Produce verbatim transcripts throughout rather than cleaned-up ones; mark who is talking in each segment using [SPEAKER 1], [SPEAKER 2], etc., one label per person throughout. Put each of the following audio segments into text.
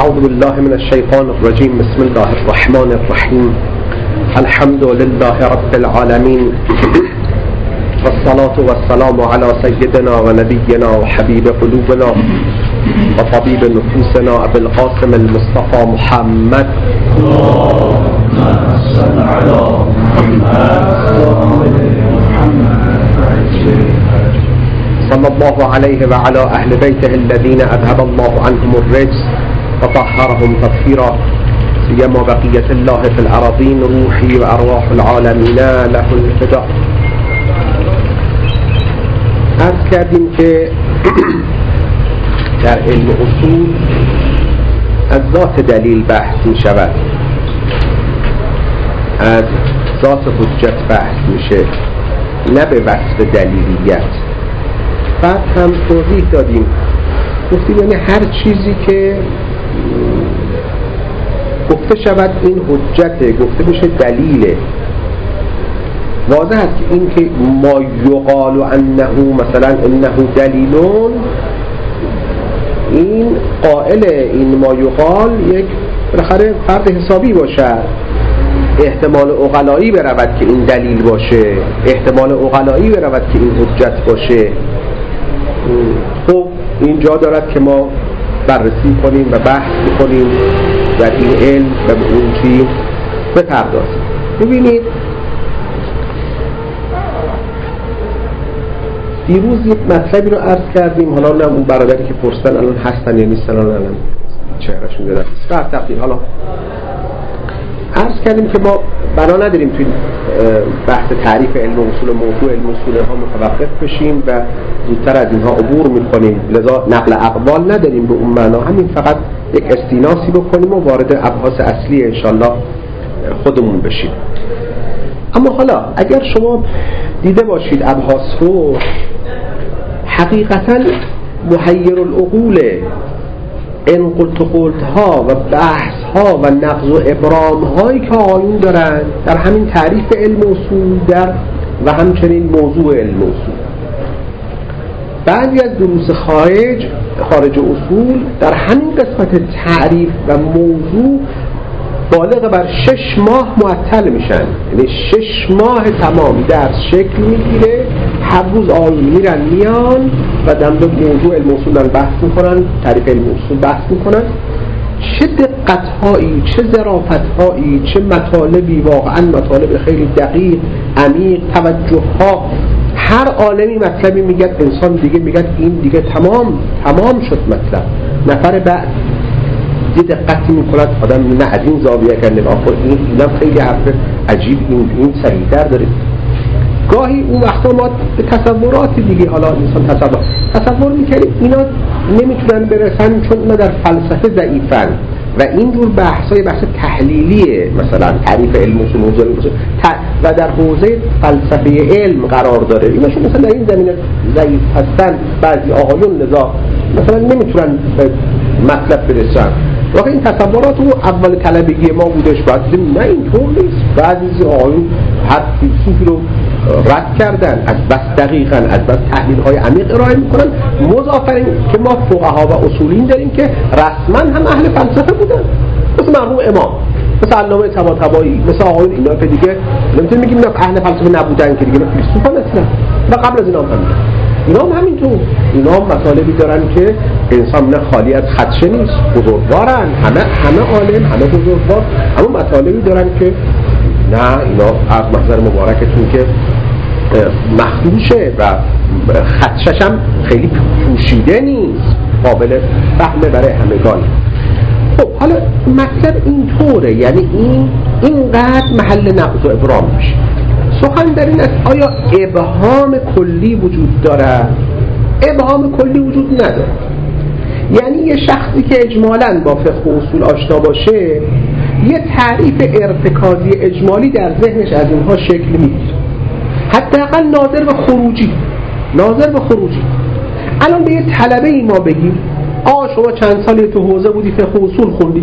[SPEAKER 1] أعوذ بالله من الشيطان الرجيم. بسم الله الرحمن الرحيم. الحمد لله رب العالمين، والصلاة والسلام على سيدنا ونبينا وحبيب قلوبنا وطبيب نفوسنا أبي القاسم المصطفى محمد صلى الله عليه وعلى أهل بيته الذين أذهب الله عنهم الرجس وطهرهم تطهيرا، سيما بقية الله في الأراضين، روحي وأرواح العالمين له الفداء. عرض کردیم که در علم اصول از ذات دلیل بحث می شود، از ذات حجت بحث میشه، نه به وصف دلیلیت. بعد هم توضیح دادیم، گفتیم یعنی هر چیزی که گفته شود این حجته، گفته بشه دلیله. واضح است که این که ما یقال انه مثلا انه دلیلون، این قائل این ما یقال یک بالاخره فرد حسابی باشد، احتمال عقلایی برود که این دلیل باشه، احتمال عقلایی برود که این حجت باشه. خب اینجا دارد که ما بررسی کنیم و بحث کنیم در این علم و به اون چیز بپردازیم. ببینید دیروز یک مطلبی رو عرض کردیم، حالا نه اون برادری که پرسیدن الان هستن یا نیستن، الان چهرهشون دیدن بر تقدیر. حالا عرض کردیم که ما بنا نداریم توی بحث تعریف علم اصول موضوع علم اصول ها متوقف بشیم و زودتر از اینها عبور میکنیم، لذا نقل اقوال نداریم به اون معنا، همین فقط یک استیناسی بکنیم و وارد ابحاث اصلی انشالله خودمون بشیم. اما حالا اگر شما دیده باشید ابحاث رو، حقیقتا محیر العقول این قلت قلت ها و بحث ها و نقض و ابرام هایی که آیون دارن در همین تعریف علم اصول در و همچنین موضوع علم اصول، بعضی از دروس خارج خارج اصول در همین قسمت تعریف و موضوع بالغ بر شش ماه معطل میشن. یعنی شش ماه تمام درس شکل میگیره، هر روز آیون میرن میان و در موضوع علم اصول بحث میکنن، تعریف علم اصول بحث میکنن. چه دقت هایی، چه ظرافت هایی، چه مطالبی، واقعا مطالب خیلی دقیق عمیق، توجه ها. هر عالمی مطلبی میگه، انسان دیگه میگه این دیگه تمام تمام شد مطلب. نفر بعد یه دقتی میکند آدم، نه از این زاویه اگر نگاه کنید این اینم خیلی حرف عجیب، این این سریع‌تر داره. گاهی اون وقتا ما به تصورات دیگه، حالا انسان تصور تصور میکنیم اینا نمیتونن برسن چون اینا در فلسفه ضعیفن و اینجور بحثای بحث تحلیلیه، مثلا تعریف علم اصول موضوع و در حوزه فلسفه علم قرار داره. ایناشون مثلا در این زمینه ضعیف هستن، بعضی آقایون لذا مثلا نمیتونن به مطلب برسن. واقعا این تصورات رو اول طلبگی ما بودش، بعد دیدیم نه اینطور نیست. بعضی آقایون هر فیلسوفی رو رد کردن، از بس دقیقاً از بس تحلیل های عمیق ارائه میکنن، مضافاً که ما فقها و اصولین داریم که رسما هم اهل فلسفه بودن، مثل مرحوم امام، مثل علامه طباطبایی، مثل آقایون اینا که دیگه نمیتونیم بگیم اینا اهل فلسفه نبودن که دیگه فیلسوفان هستن و قبل از اینا هم اینا هم همینطور. اینا هم مطالبی دارن که انسان نه خالی از خدشه نیست، بزرگوارن، همه همه عالم، همه بزرگوار، اما مطالبی دارن که نه اینا از محضر مبارکتون که مخدوشه و خدشش هم خیلی پوشیده نیست، قابل فهمه برای همگان. خب حالا مطلب اینطوره، یعنی این اینقدر محل نقض و ابرام میشه. سخن در این است آیا ابهام کلی وجود داره؟ ابهام کلی وجود نداره. یعنی یه شخصی که اجمالاً با فقه و اصول آشنا باشه یه تعریف ارتکازی اجمالی در ذهنش از اینها شکل میگیره، حداقل ناظر به خروجی ناظر به خروجی الان به یه طلبه ای ما بگیم آقا شما چند سالی تو حوزه بودی فقه و اصول خوندی،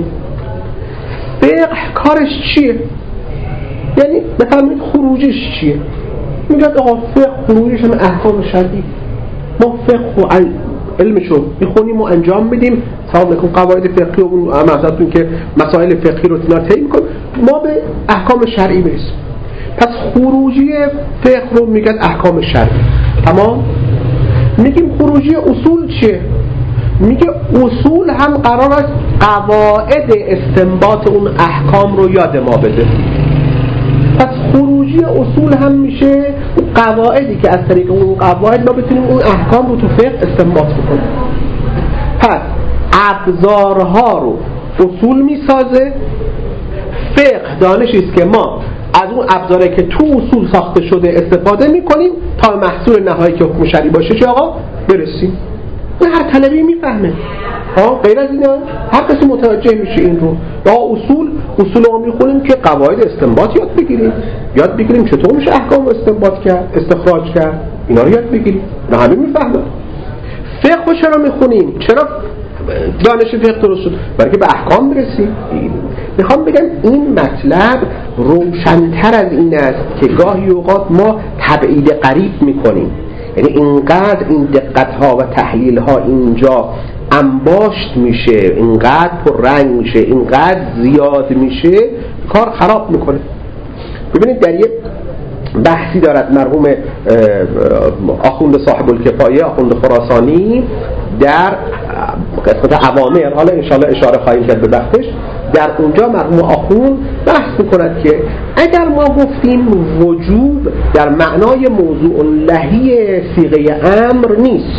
[SPEAKER 1] فقه کارش چیه؟ یعنی بفرمایید خروجیش چیه؟ میگه آقا فقه خروجیش هم احکام شرعی، ما فقه و علمشو میخونیم و انجام میدیم احکام میکنیم، قواعد فقهی و اون مثلا که مسائل فقهی رو اینا طی میکنیم، ما به احکام شرعی برسیم. پس خروجی فقه رو میگن احکام شرعی. تمام. میگیم خروجی اصول چیه؟ میگه اصول هم قرار است قواعد استنباط اون احکام رو یاد ما بده. پس خروجی اصول هم میشه قواعدی که از طریق اون قواعد ما بتونیم اون احکام رو تو فقه استنباط بکنیم. پس ابزارها رو اصول میسازه. فقه دانشی است که ما از اون ابزاری که تو اصول ساخته شده استفاده میکنیم تا محصول نهایی که حکم شرعی باشه چه آقا برسیم. این هر طلبی میفهمه. ها غیر از اینا هر کسی متوجه میشه این رو. با اصول اصول رو میخونیم که قواعد استنباط یاد بگیریم، یاد بگیریم چطور میشه احکام رو استنباط کرد، استخراج کرد، اینا رو یاد بگیریم. نه همه میفهمه. فقه چرا میخونیم؟ چرا دانش فقه درست شد؟ برای که به احکام برسیم. میخوام بگم این مطلب روشن‌تر از این است که گاهی اوقات ما تبعید قریب میکنیم. یعنی اینقدر این دقت‌ها و تحلیل‌ها اینجا انباشت میشه، اینقدر پر رنگ میشه، اینقدر زیاد میشه، کار خراب میکنه. ببینید در یه بحثی دارد مرحوم آخوند صاحب الکفایه، آخوند خراسانی، در قسمت اوامر، حالا انشاءالله اشاره خواهیم کرد به بحثش، در اونجا مرحوم آخوند بحث میکند که اگر ما گفتیم وجوب در معنای موضوع لهی صیغه امر نیست،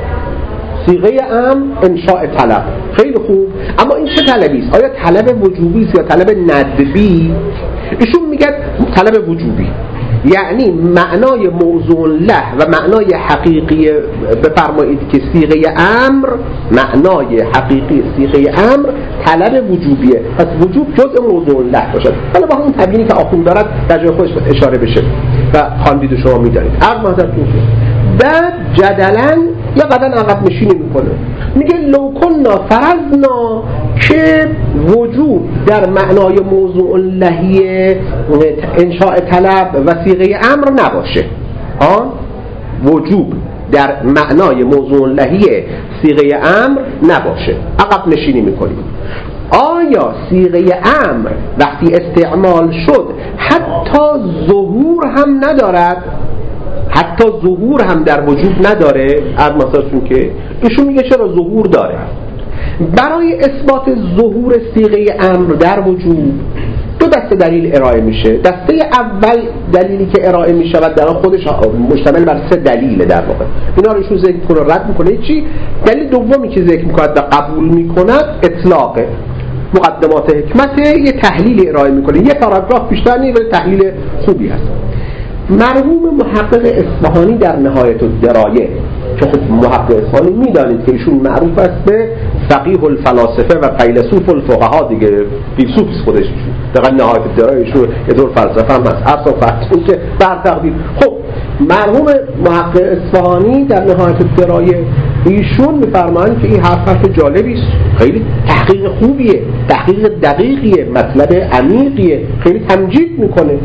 [SPEAKER 1] صیغه امر انشاء طلب، خیلی خوب، اما این چه طلبی است؟ آیا طلب وجوبی است یا طلب ندبی؟ ایشون میگه طلب وجوبی، یعنی معنای موضوع له و معنای حقیقی بفرمایید که صیغه امر، معنای حقیقی صیغه امر طلب وجوبیه. پس وجوب جزء موضوع له باشد. حالا با اون تبیینی که آخوند دارد در جای خودش اشاره بشه و خواندید و شما میدانید. عرض محضرتون که بعد جدلاً یا قدن عقب نشینی میکنه، میگه لو کننا فرضنا که وجوب در معنای موضوع لهی انشاء طلب و صیغه امر نباشه. آن وجوب در معنای موضوع لهی صیغه امر نباشه، عقب نشینی میکنیم. آیا صیغه امر وقتی استعمال شد حتی ظهور هم ندارد؟ حتی ظهور هم در وجود نداره؟ از مثلا که ایشون میگه چرا ظهور داره. برای اثبات ظهور صیغه امر در وجود دو دسته دلیل ارائه میشه. دسته اول دلیلی که ارائه میشه و در خودش مشتمل بر سه دلیل در واقع، اینا رو ایشون ذکر میکنه رد میکنه. چی؟ دلیل دومی که ذکر میکنه و قبول میکند اطلاق مقدمات حکمت، یه تحلیل ارائه میکنه، یه پاراگراف بیشتر نیست ولی تحلیل خوبی هست. مرحوم محقق اصفهانی در نهایت الدرایه که خب محقق اصفهانی میدانید که ایشون معروف است به فقیه الفلاسفه و فیلسوف الفقها دیگه، فیلسوف خودش ایشون در نهایت الدرایه ایشون یه دور فلسفه هم هست، اصلا فهمتون که بر تقدیر. خب مرحوم محقق اصفهانی در نهایت الدرایه ایشون میفرمایند که این حرف حرف جالبی است، خیلی تحقیق خوبیه، تحقیق دقیقیه، مطلب عمیقیه، خیلی تمجید میکنه.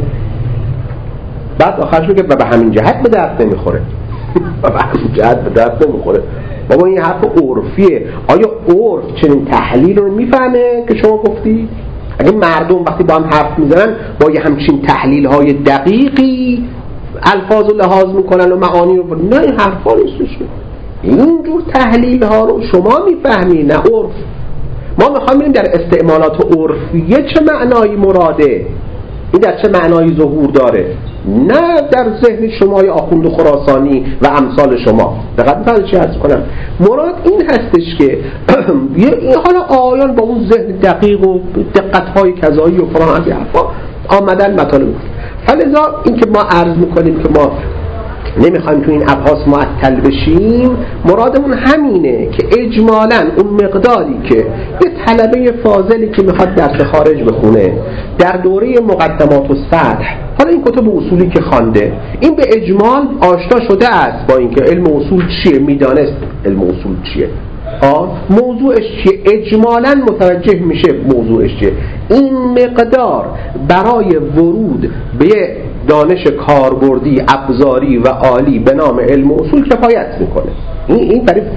[SPEAKER 1] بعد آخرش میگه و به همین جهت به درد نمیخوره. و به همین جهت به درد نمیخوره. بابا این حرف عرفیه. آیا عرف چنین تحلیل رو میفهمه که شما گفتی؟ اگه مردم وقتی با هم حرف میزنن با یه همچین تحلیل های دقیقی الفاظ رو لحاظ میکنن و معانی رو، نه این حرفا نیستش. اینجور تحلیل ها رو شما میفهمی، نه عرف. ما میخوایم ببینیم در استعمالات عرفیه چه معنایی مراده، این در چه معنایی ظهور داره، نه در ذهن شما یا آخوند خراسانی و امثال شما. دقیقاً می‌فهمید چی عرض کنم؟ مراد این هستش که این حالا آیان با اون ذهن دقیق و دقت‌های کذایی و فلان از این حرفا آمدن مطالب. فلذا این که ما عرض می‌کنیم که ما نمیخوایم تو این ابحاث معطل بشیم، مرادمون همینه که اجمالاً اون مقداری که یه طلبه فاضلی که میخواد درس خارج بخونه در دوره مقدمات و سطح، حالا این کتب اصولی که خوانده، این به اجمال آشنا شده است با اینکه علم اصول چیه، میدانست علم اصول چیه، آه موضوعش چیه، اجمالاً متوجه میشه موضوعش چیه. این مقدار برای ورود به دانش کاربردی ابزاری و عالی به نام علم اصول کفایت میکنه. این این برای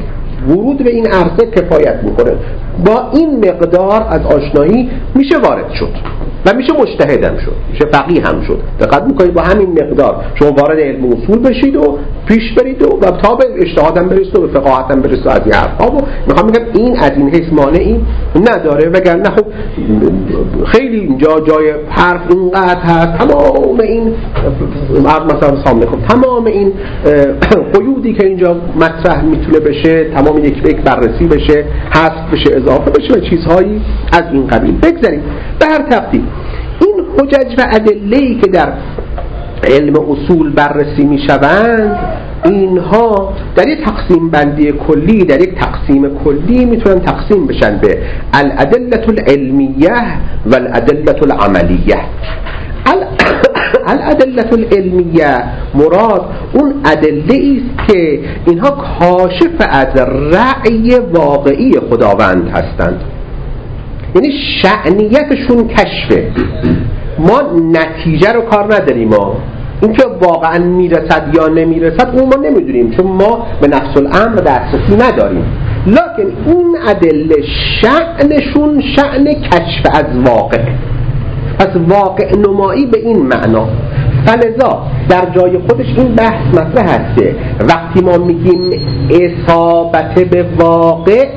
[SPEAKER 1] ورود به این عرصه کفایت میکنه. با این مقدار از آشنایی میشه وارد شد و میشه مجتهد هم شد، میشه فقیه هم شد. دقت میکنید با همین مقدار شما وارد علم اصول بشید و پیش برید و, و تا به اجتهاد هم برسید و به فقاهت هم برسید از این حرفا. و میخوام بگم این از این حیث مانعی نداره، وگرنه خب خیلی اینجا جای حرف اینقدر هست، تمام این مثلا سامنے کن تمام این قیودی که اینجا مطرح میتونه بشه، تمام یک به یک بررسی بشه، حذف بشه، اضافه بشه و چیزهایی از این قبیل. بگذاریم به هر ترتیب این حجج و ادله‌ای که در علم اصول بررسی میشوند، اینها در یک تقسیم بندی کلی، در یک تقسیم کلی میتونن تقسیم بشن به الادله العلمیه و الادله العملیه. الادله العلمیه مراد اون ادله است که اینها کاشف از رأی واقعی خداوند هستند، یعنی شأنیتشون کشفه. ما نتیجه رو کار نداریم، ما اینکه واقعا میرسد یا نمیرسد اون ما نمیدونیم، چون ما به نفس الامر دسترسی نداریم. لکن این ادله شأنشون شأن کشف از واقع، پس واقع نمایی به این معنا. فلذا در جای خودش این بحث مطرح هست که وقتی ما میگیم اصابت به واقع،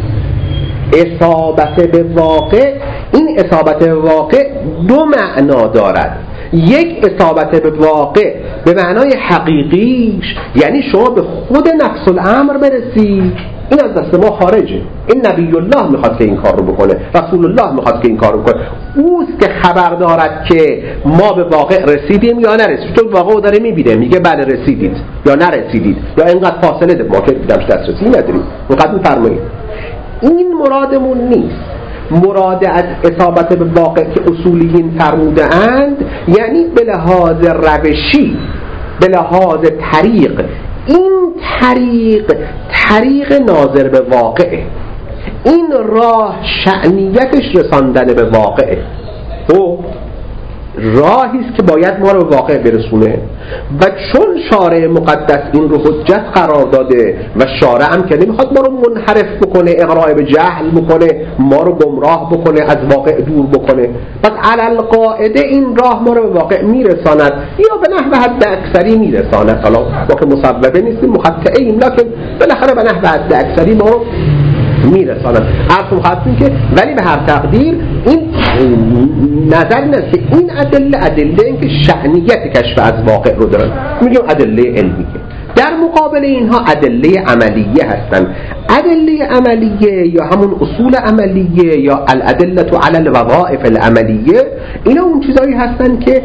[SPEAKER 1] اصابت به واقع، این اصابت به واقع دو معنا دارد. یک اصابت به واقع به معنای حقیقیش، یعنی شما به خود نفس الامر برسی، این از دست ما خارجه. این نبی الله میخواد که این کار رو بکنه، رسول الله میخواد که این کار رو بکنه. اوست که خبر دارد که ما به واقع رسیدیم یا نرسیدیم، چون واقع رو داره میبینه، میگه بله رسیدید یا نرسیدید یا اینقدر فاصله ده ما که دیدمش دسترسی نداریم، وقت میفرمایید. این مرادمون نیست. مراد از اصابت به واقع که اصولیین فرموده اند یعنی به لحاظ روشی، به لحاظ طریق. این طریق طریق ناظر به واقعه، این راه شأنیتش رساندن به واقعه. او راهی است که باید ما رو به واقع برسونه و چون شارع مقدس این رو حجت قرار داده و شارع هم که نمیخواد ما رو منحرف بکنه، اغراء به جهل بکنه، ما رو گمراه بکنه، از واقع دور بکنه، پس علل قاعده این راه ما رو به واقع میرساند یا به نحو حد اکثری میرساند. حالا ما که مصوبه نیستیم، مخطئه ایم، لکن بالاخره به نحو حد اکثری ما رو میرساند. عرض خواستیم که ولی به هر تقدیر این نظر این است که این ادله ادله این که شأنیت کشف از واقع رو دارن، میگیم ادله علمیه. در مقابل اینها ادله عملیه هستند. ادله عملیه یا همون اصول عملیه یا الادله علی الوظائف العملیه، اینا اون چیزایی هستن که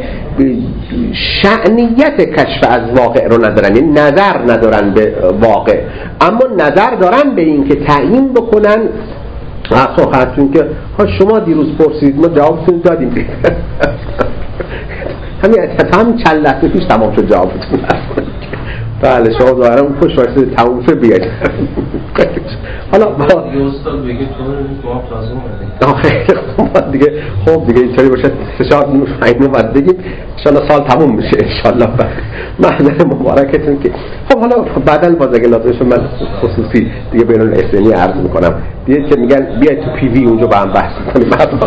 [SPEAKER 1] شأنیت کشف از واقع رو ندارن، یعنی نظر ندارن به واقع، اما نظر دارن به این که تعیین بکنن. اصلا خواستون که شما دیروز پرسید ما جوابتون دادیم همین هم چند لحظه پیش تمام شد جوابتون. بله شما دوباره اون پشت واسه تموم شد بیاید. حالا با
[SPEAKER 2] استاد بگه تو جواب لازم بده.
[SPEAKER 1] خیلی خوب دیگه. خب دیگه اینطوری باشه سه چهار دو اینو بعد بگیم ان شاء الله سال تموم میشه ان شاء الله. محضر مبارکتون که خب حالا بعداً باز اگه لازم شد من خصوصی دیگه بین الاثنی عرض میکنم دیگه که میگن بیاید تو پی وی اونجا با هم بحث کنیم.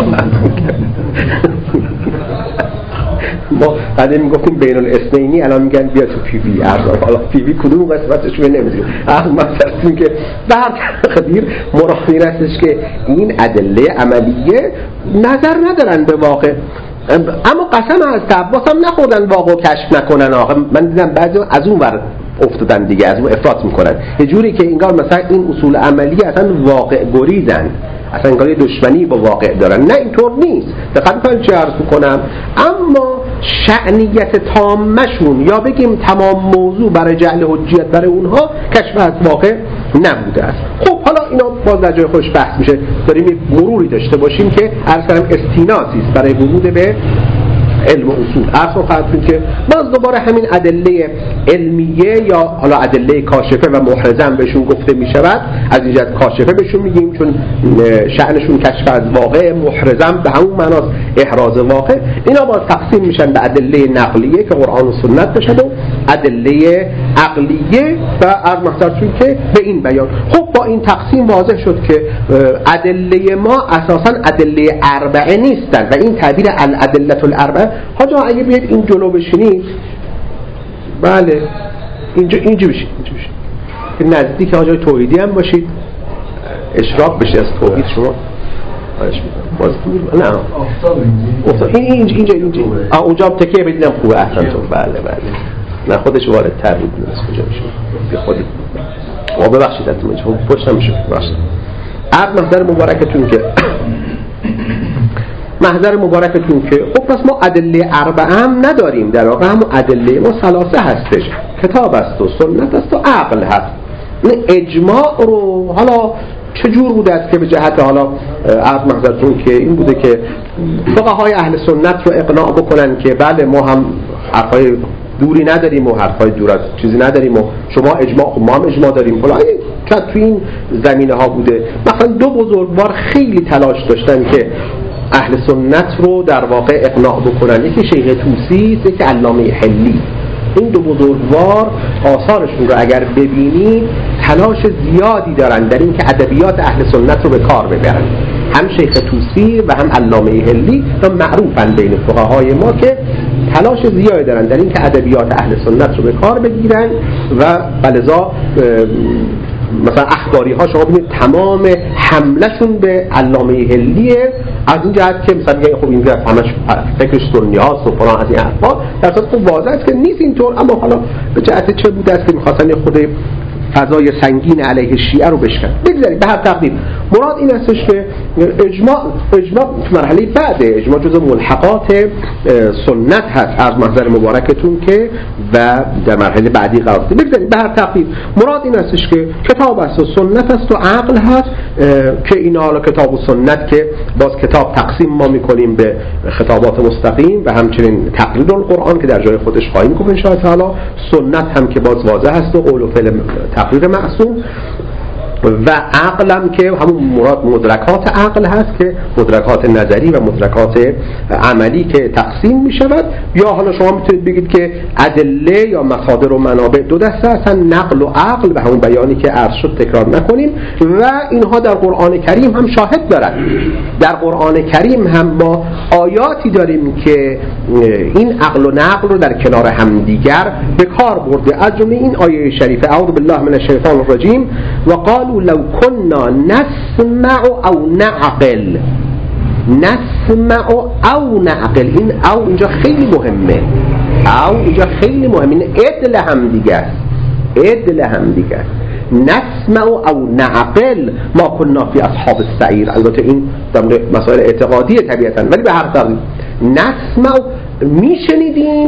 [SPEAKER 1] ما قدیم میگفتیم بین الاثنینی، الان میگن بیا تو پی وی ارزا. حالا پی وی کدوم قسمتش رو نمیدونیم. اما مثلا که به هر تقدیر مراد هستش که این ادله عملیه نظر ندارن به واقع، اما قسم از عباس هم نخوردن واقع کشف نکنن. آقا من دیدم بعضی از اون ور افتادن دیگه، از اون افراط میکنن یه جوری که انگار مثلا این اصول عملی اصلا واقع گریزن، اصلا انگار دشمنی با واقع دارن. نه اینطور نیست. دقت کنید چه عرض میکنم. اما شأنیت تامشون یا بگیم تمام موضوع برای جعل حجیت برای اونها کشف از واقع نبوده است. خب حالا اینا باز در جای خوش بحث میشه، داریم مروری داشته باشیم که عرض کردم استیناسی است برای ورود به علم و اصول. اصلا خواهدتون که باز دوباره همین ادله علمیه یا حالا ادله کاشفه و محرزم بهشون گفته می شود، از اینجا کاشفه بهشون میگیم چون شأنشون کشف از واقع، محرزم به همون معناست احراز واقع. اینا باز تقسیم میشن به ادله نقلیه که قرآن و سنت بشد و ادله عقلیه و از محضرتون که به این بیان. خب با با این تقسیم واضح شد که ادله ما اساساً ادله اربعه نیستن و این تعبیر الادله الاربعه حاجا اگه بیاید این جلو بشینید، بله اینجا اینجا بشید، اینجا بشید نزدیک حاجای توحیدی هم باشید، اشراق بشه از توحید شما خواهش می‌کنم. باز دور نه آفتاب اینجا این اینجا اینجا اینجا آ اونجا هم تکیه بدیدم خوبه اصلا تو. بله بله نه خودش وارد تر بود نیست کجا میشه بی خودی و ببخشید از من چون پشتم میشه ببخشید. عرض محضر مبارکتون که محضر مبارکتون که خب پس ما ادله اربعه هم نداریم، در واقع هم ادله ما ثلاثه هستش، کتاب است و سنت است و عقل هست. این اجماع رو حالا چجور بوده است که به جهت حالا عرض محضرتون که این بوده که فقهای اهل سنت رو اقناع بکنن که بله ما هم حرفای دوری نداریم و حرفای دور از چیزی نداریم و شما اجماع ما هم اجماع داریم فلان. چند تو این زمینه ها بوده. مثلا دو بزرگوار خیلی تلاش داشتن که اهل سنت رو در واقع اقناع بکنن، یکی شیخ طوسی، یکی علامه حلی. این دو بزرگوار آثارشون رو اگر ببینید تلاش زیادی دارن در این که ادبیات اهل سنت رو به کار ببرن. هم شیخ طوسی و هم علامه حلی معروفن بین فقهای ما که تلاش زیادی دارن در این که ادبیات اهل سنت رو به کار بگیرن و بلذا مثلا اخباری ها شما ببینید تمام حملشون به علامه حلیه، از این جهت که مثلا میگه خب این همش فکرش سنی هاست و فلان از این حرفا، در اصل خب واضح است که نیست اینطور. اما حالا به جهت چه بوده است که می‌خواستن خود فضای سنگین علیه شیعه رو بشکن. بگذارید به هر تقدیر مراد این استش که اجماع اجماع تو مرحله بعد اجماع جزء ملحقات سنت هست از محضر مبارکتون که و در مرحله بعدی قرار گرفته. بگذارید به هر تقدیر مراد این استش که کتاب است و سنت است و عقل هست که اینا حالا کتاب و سنت که باز کتاب تقسیم ما میکنیم به خطابات مستقیم و همچنین تقلید القرآن که در جای خودش خواهیم گفت ان شاء الله تعالی. سنت هم که باز واضح است و قول و فعل تقریر معصوم و عقلم که همون مراد مدرکات عقل هست که مدرکات نظری و مدرکات عملی که تقسیم می شود. یا حالا شما میتونید بگید که ادله یا مصادر و منابع دو دسته هستن، نقل و عقل و همون بیانی که عرض شد تکرار نکنیم و اینها در قرآن کریم هم شاهد دارن. در قرآن کریم هم ما آیاتی داریم که این عقل و نقل رو در کنار همدیگر به کار برده. از جمله این آیه شریفه اعوذ بالله من الشیطان الرجیم و قالوا لو كنا نسمع او نعقل. نسمع او نعقل، این او اینجا خیلی مهمه، او اینجا خیلی مهمه، این عدل هم دیگه است، عدل هم دیگه است. نسمع او نعقل ما كنا فی اصحاب السعیر. البته این مسائل اعتقادی طبیعتا، ولی به هر طریق نسمع میشنیدیم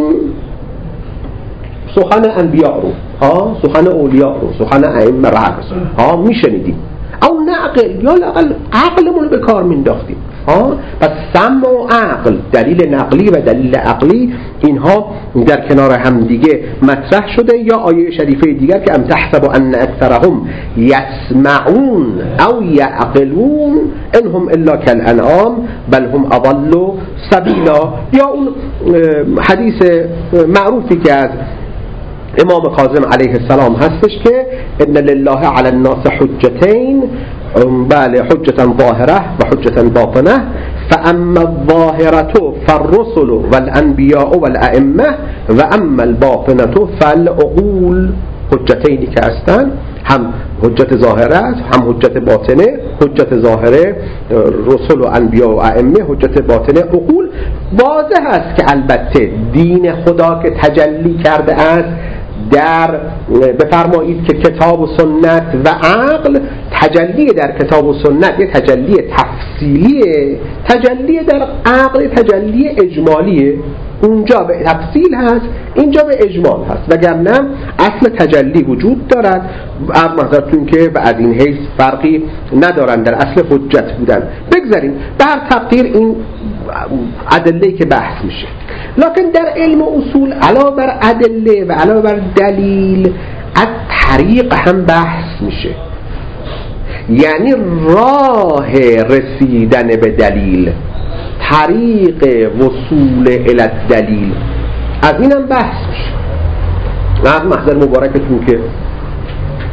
[SPEAKER 1] سخن انبیاء رو، ها سخن اولیاء رو، سخن ائمه رو ها میشنیدیم. او نعقل یا لااقل عقلمون رو به کار مینداختیم. ها پس سمع و عقل، دلیل نقلی و دلیل عقلی، اینها در کنار هم دیگه مطرح شده. یا آیه شریفه دیگر که ام تحسب ان اکثرهم یسمعون او یعقلون انهم الا کالانعام بل هم اضل سبیلا. یا اون حدیث معروفی که از امام کاظم علیه السلام هستش که ان لله علی الناس حجتین، بله حجتا ظاهره و حجتا باطنه، فاما الظاهره فالرسل والانبیاء والائمه و اما الباطنه فالعقول. حجتینی که هستن، هم حجت ظاهره هم حجت باطنه. حجت ظاهره رسل و انبیاء و ائمه، حجت باطنه عقول. واضح است که البته دین خدا که تجلی کرده است در بفرمایید که کتاب و سنت و عقل، تجلی در کتاب و سنت یه تجلی تفصیلیه، تجلی در عقل تجلی اجمالیه. اونجا به تفصیل هست، اینجا به اجمال هست، وگرنه اصل تجلی وجود دارد. از نظرتون که به از این حیث فرقی ندارن در اصل حجت بودن. بگذاریم به هر تقدیر این ادله که بحث میشه. لکن در علم و اصول علاوه بر ادله و علاوه بر دلیل از طریق هم بحث میشه، یعنی راه رسیدن به دلیل، طریق وصول الی الدلیل، از اینم بحث میشه. از محضر مبارکتون که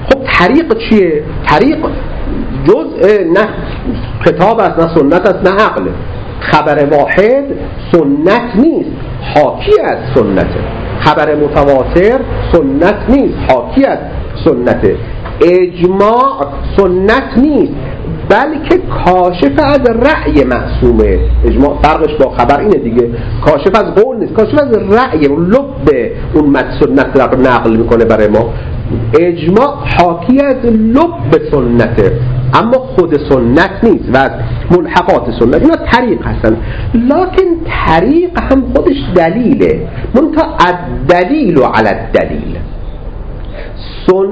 [SPEAKER 1] خب طریق چیه؟ طریق جزء نه کتاب است، نه سنت است، نه عقل. خبر واحد سنت نیست، حاکی از سنته. خبر متواتر سنت نیست، حاکی از سنته. اجماع سنت نیست بلکه کاشف از رأی معصومه. اجماع فرقش با خبر اینه دیگه، کاشف از قول نیست، کاشف از رأی، لب اون مد سنت رو نقل میکنه برای ما. اجماع حاکی از لب سنته اما خود سنت نیست و از ملحقات سنت. اینا طریق هستن، لکن طریق هم خودش دلیله، منتها الدلیل علی الدلیل. سن...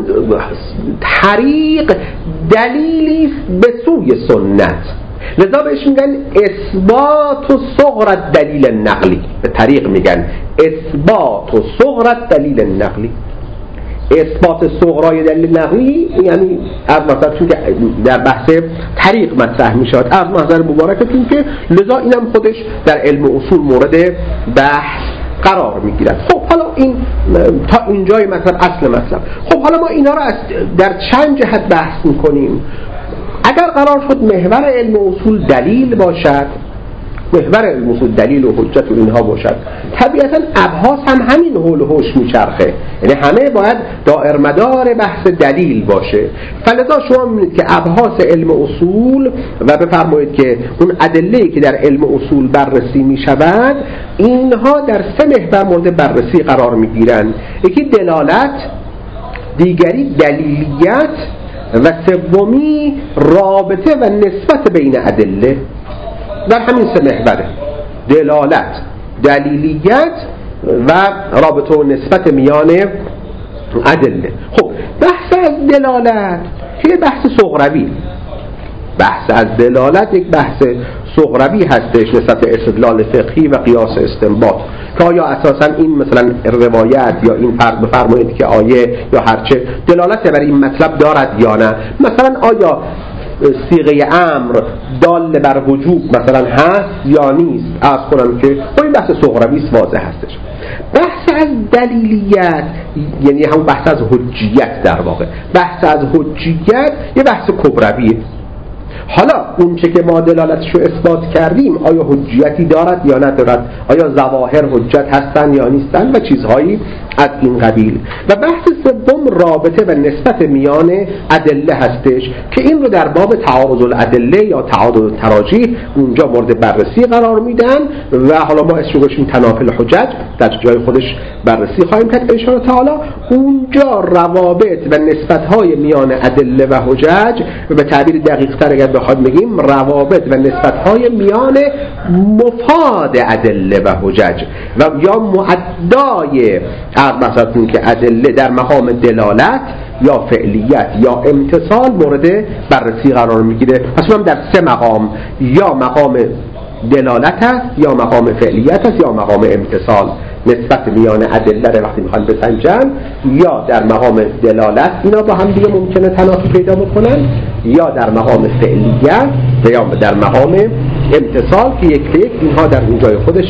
[SPEAKER 1] طریق دلیلی به سوی سنت، لذا بهش میگن اثبات و صغر الدلیل النقلی. به طریق میگن اثبات و صغر الدلیل النقلی. اثبات صغرای دلیل نقلی یعنی از مثلا چون که در بحث طریق مطرح میشود از محضر مبارکتون که لذا اینم خودش در علم اصول مورد بحث قرار میگیرد. خب حالا این تا اینجای مطلب اصل مطلب. خب حالا ما اینا رو در چند جهت بحث میکنیم. اگر قرار شد محور علم اصول دلیل باشد، محور علم اصول دلیل و حجت و اینها باشد، طبیعتا ابحاث هم همین حول و حوش میچرخه، یعنی همه باید دائر مدار بحث دلیل باشه. فلذا شما میبینید که ابحاث علم اصول و بفرمایید که اون ادله‌ای که در علم اصول بررسی میشود اینها در سه محور مورد بررسی قرار میگیرند. یکی دلالت، دیگری دلیلیت و سومی رابطه و نسبت بین ادله. در همین سه محوره، دلالت، دلیلیت و رابطه و نسبت میان ادله. خب بحث از دلالت که بحث صغروی، بحث از دلالت یک بحث صغروی هستش نسبت استدلال فقهی و قیاس استنباط، که آیا اساسا این مثلا روایت یا این فرق بفرمایید که آیه یا هرچه دلالت بر این مطلب دارد یا نه. مثلا آیا صیغه امر دال بر وجوب مثلا هست یا نیست. عرض کنم که این بحث صغروی واضح هستش. بحث از دلیلیت یعنی هم بحث از حجیت، در واقع بحث از حجیت یه بحث کبرویه. حالا اون چه که ما دلالتش رو اثبات کردیم آیا حجیتی دارد یا ندارد، آیا ظواهر حجت هستن یا نیستن و چیزهایی از این قبیل. و بحث سوم رابطه و نسبت میان ادله هستش که این رو در باب تعارض الادله یا تعادل التراجیح اونجا مورد بررسی قرار میدن و حالا ما اسمش گذاشتیم تنافل حجج، در جای خودش بررسی خواهیم کرد ان شاء الله تعالی. اونجا روابط و نسبت‌های میان ادله و حجج و به تعبیر دقیق‌تر اگر بخواد بگیم روابط و نسبت‌های میان مفاد ادله و حجج و یا معدای مثلا که ادله در مقام دلالت یا فعلیت یا امتصال مورد بررسی قرار میگیره. پس هم در سه مقام، یا مقام دلالت است یا مقام فعلیت است یا مقام امتصال، نسبت میان ادله رو وقتی میخوان بسنجن یا در مقام دلالت اینا با هم دیگه ممکنه تنافی پیدا بکنن، یا در مقام فعلیت و یا در مقام امتصال که یک یک اینها در اونجای خودش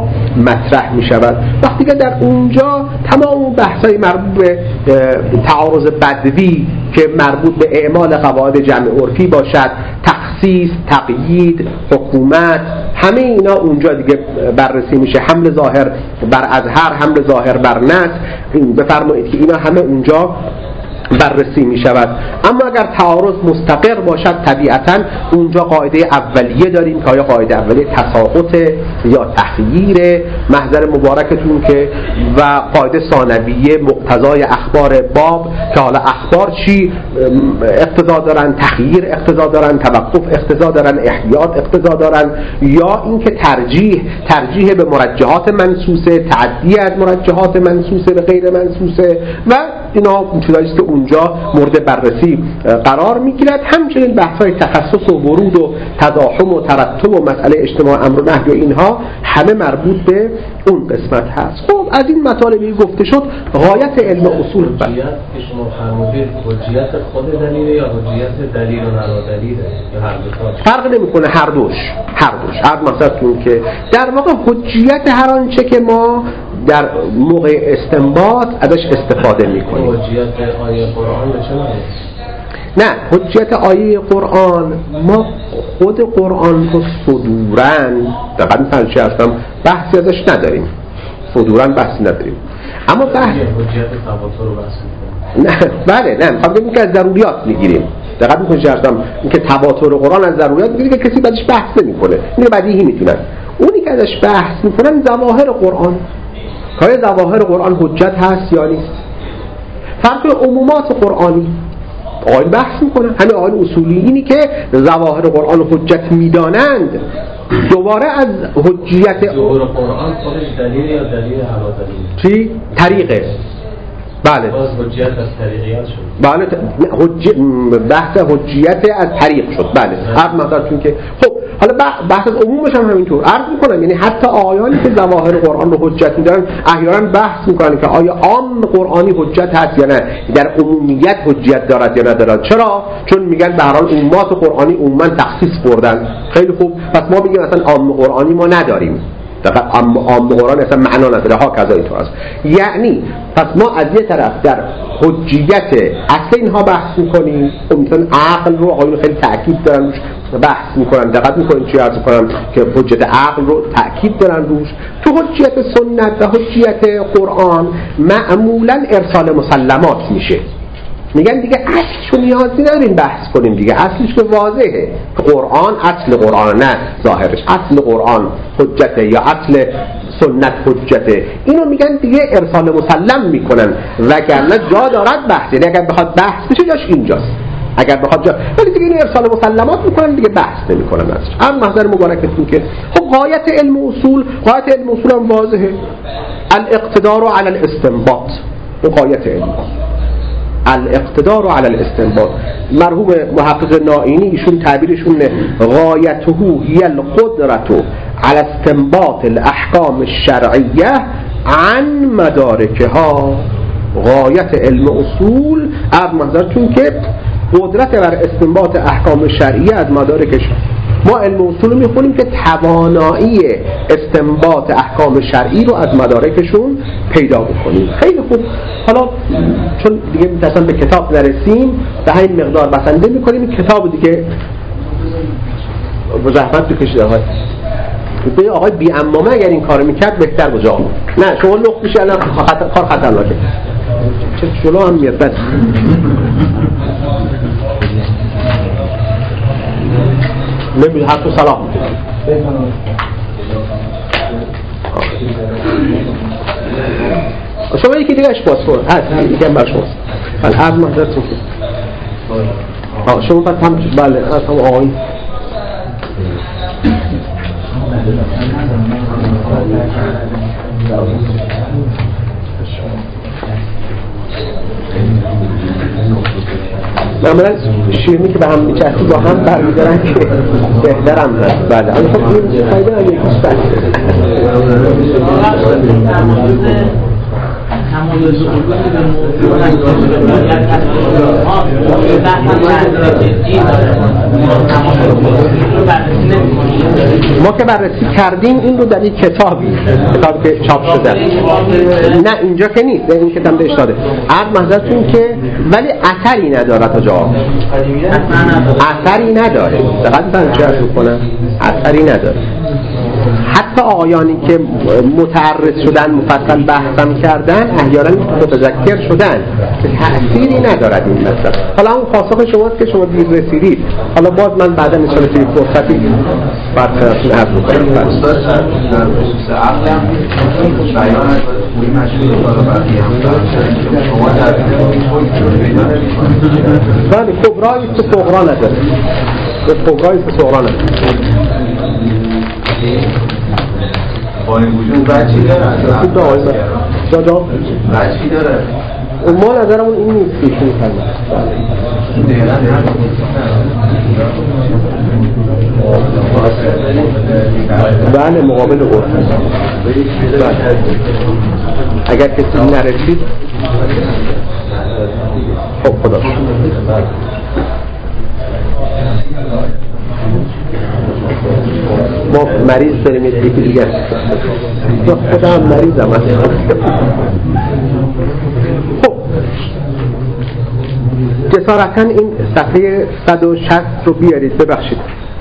[SPEAKER 1] مطرح می شود. وقتی که در اونجا تمام بحثای مربوط به تعارض بدوی که مربوط به اعمال قواعد جمع عرفی باشد، تخصیص، تقیید، حکومت، همه اینا اونجا دیگه بررسی میشه. حمل ظاهر بر اظهر، حمل ظاهر بر نص، این بفرمایید که اینا همه اونجا بررسی می شود. اما اگر تعارض مستقر باشد طبیعتا اونجا قاعده اولیه داریم که آیا قاعده اولیه تساقط یا تخییر محضر مبارکتون که و قاعده ثانویه مقتضای اخبار باب که حالا اخبار چی اقتضا دارن، تخییر اقتضا دارن، توقف اقتضا دارن، احتیاط اقتضا دارن، یا اینکه ترجیح ترجیح به مرجحات منصوصه، تعدی از مرجحات منصوصه به غیر منصوصه و اینا چیزاییست که اونجا مورد بررسی قرار میگیرد. همچنین بحث‌های تخصص و ورود و تزاحم و ترتب و مسئله اجتماع امر و نهی و اینها همه مربوط به اون قسمت هست. خب از این مطالبی گفته شد غایت علم اصول
[SPEAKER 2] حجیت که شما فرمودید حجیت خود دلیله یا حجیت دلیل و نادلیله یا هر دو تا؟
[SPEAKER 1] فرق نمیکنه، هر دوش هر دوش هر مثلا که در واقع حجیت هر آنچه که ما در موقع استنباط ازش استفاده میکنیم.
[SPEAKER 2] حجیت آیه قرآن به چه معنی؟
[SPEAKER 1] نه، حجیت آیه قرآن ما خود قرآن رو صدورن دقیقا مثلا چی هستم بحثی ازش نداریم، صدورن بحثی نداریم، اما بحث
[SPEAKER 2] حجیت تواتر رو بحث میکنیم.
[SPEAKER 1] نه بله نه میخوام بگم که از ضروریات میگیریم. دقیقا میکنم چی هستم اینکه تواتر قرآن از ضروریات میگیره که کسی بعدش بحث نمیکنه، اینو بدیهی میتونن. اونی که ازش بحث میکنن ظواهر قرآن، که ظواهر قرآن حجت هست یا نیست. فرق عمومات قرآنی آقایون بحث میکنن، همه آقایون اصولی اینی که ظواهر قرآن حجت میدانند دوباره از حجیت
[SPEAKER 2] ظهور قرآن خودش دلیل یا دلیل هوا دلیل؟
[SPEAKER 1] چی؟ طریقه. بله
[SPEAKER 2] باز حجیت از طریقیات شد.
[SPEAKER 1] بله حج... بحث حجیت از طریق شد. بله عرض مقدارتون که خب حالا بحث از عمومش هم همینطور عرض میکنم، یعنی حتی آیانی که ظواهر قرآن رو حجت میدارن احیانا بحث میکنن که آیا عام قرآنی حجت هست یا نه، در عمومیت حجت دارد یا ندارد. چرا؟ چون میگن به هر حال عمومات قرآنی عموما تخصیص بردن. خیلی خوب، پس ما بگیم مثلا عام قرآنی ما نداریم، فقط عام قرآن اصلا معنا نداره، ها کذا اینطور است. یعنی پس ما از یه طرف در حجیت اصل اینها بحث میکنیم، مثلا عقل رو آقایون خیلی تاکید دارن روش بحث میکنن، دقت میکنن چی عرض کنم که حجت عقل رو تاکید دارن روش. تو حجیت سنت و حجیت قرآن معمولا ارسال مسلمات میشه، میگن دیگه اصلشو نیازی نداریم بحث کنیم دیگه، اصلش که واضحه، قرآن اصل قرآن نه ظاهرش، اصل قرآن حجته یا اصل سنت حجته، اینو میگن دیگه ارسال مسلم میکنن، وگرنه جا دارد بحث، یعنی اگر بخواد بحث بشه جاش اینجاست، اگر بخواد جا ولی دیگه این ارسال مسلمات میکنن دیگه بحث نمیکنن ازش. اما محضر مبارکتون که خب غایت علم اصول، غایت علم اصول هم واضحه، الاقتدار علی الاستنباط، غایت علم الاقتدار علی الاستنباط. مرحوم محقق نائینی ایشون تعبیرشون غایته هی القدرة علی استنباط الاحکام الشرعیه عن مدارکها. غایت علم اصول از منظرتون که قدرت بر استنباط احکام شرعیه از مدارکش. ما علم اصول میخونیم که توانایی استنباط احکام شرعی رو از مدارکشون پیدا بکنیم. خیلی خوب، حالا چون دیگه مثلا به کتاب نرسیم به همین مقدار بسنده میکنیم. کتاب دیگه زحمت بکشید آقای به آقای بی امامه اگر این کارو میکرد بهتر بود. نه شما لخت میشه الان خطر کار خطرناکه. چه جلو هم میاد بس نمیده حتی سلام شما یکی دیگه اش باز کن هست یکی هم برش باز بله عرض محضرتون که شما پس هم بله از هم آقایی معمولا شیرینی که به هم میچستی با هم برمیدارن که بهترم هست. بله اما خب این فایده هم یکیش بست ما که بررسی کردیم این رو در یک کتابی کتابی که چاپ شده نه اینجا که نیست، این کتاب نوشته داده عرض محضرتون که ولی اثری نداره تا جا اثری نداره دقیقا من چه عرض کنم اثری نداره. حتی آقایانی که متعرض شدن مفصل بحثم کردن احیانا متذکر شدن که تأثیری ندارد این مثلا. حالا اون پاسخ شماست که شما دیر رسیدید. حالا باز من بعدا ان شاءالله توی فرصتی بعد خدمتتون عرض می‌کنم.
[SPEAKER 3] استاد در خصوص عقل هم بیان خوبی مشهور داره برای هم که شما در
[SPEAKER 1] بله کبرای تو صغرا نداره، کبرای تو صغرا نداره.
[SPEAKER 3] با این وجود بچی داره
[SPEAKER 1] خوب داره جا جا
[SPEAKER 3] بچی داره
[SPEAKER 1] ما نظرمون این نیست که ایشون فرمه بله مقابل عرف بله اگر کسی نرسید خب خدا شد ما مریض داریم یکی دیگه خودم مریضم. خب جسارتاً این صفحه صد و شصت رو بیارید. ببخشید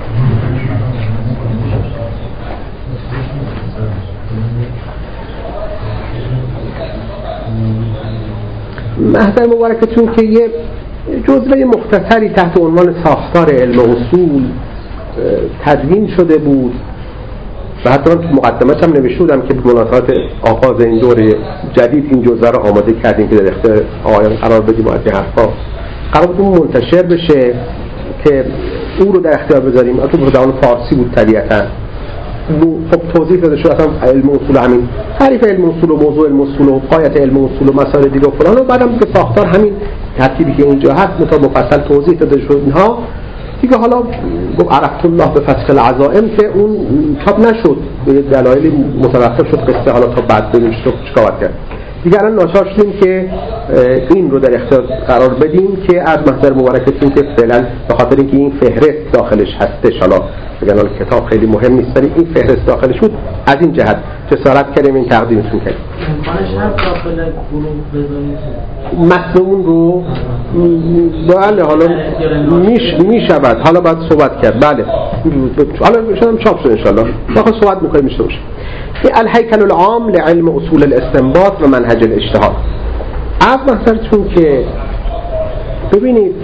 [SPEAKER 1] محضر مبارکتون که یه جزوه مختصری تحت عنوان ساختار علم اصول تدوین شده بود و حتی من تو مقدمه‌اش هم نوشته بودم که به مناسبت آغاز این دوره جدید این جزوه رو آماده کردیم که در اختیار آقایان قرار بدیم و از این حرفا قرار بود منتشر بشه که او رو در اختیار بذاریم. تو به زبان فارسی بود طبیعتاً. خب توضیح داده شد اصلا علم اصول، همین تعریف علم اصول و موضوع علم اصول و غایت علم اصول و مسائل دیگه و فلان، و بعدم که ساختار همین ترتیبی که اینجا هست مطابق مفصل توضیح داده شد اینها دیگه. حالا گفت عرفت الله به فتح العزائم که اون چاپ نشد به دلایل متوقف شد قصه، حالا تا بعد ببینیم چیکار کرد دیگه. الان ناچار شدیم که این رو در اختیار قرار بدیم که از محضر مبارکتون که فعلا به خاطر اینکه این فهرست داخلش هستش، حالا بگن کتاب خیلی مهم نیست ولی این فهرست داخلش بود، از این جهت جسارت کردیم این تقدیمتون کردیم.
[SPEAKER 4] امکانش هست داخل گروه بذارید
[SPEAKER 1] متن اون رو؟ بله حالا میش میشود، حالا باید صحبت کرد. بله حالا شدم چاپ شد انشالله باید صحبت میکنیم میشته باشه. الهیکل العام لعلم اصول الاستنباط و منهج الاجتهاد. از محضرتون که ببینید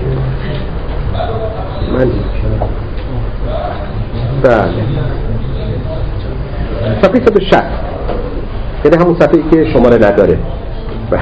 [SPEAKER 1] من بله صفحه صد و شصت یعنی همون صفحه‌ای که شماره نداره. بله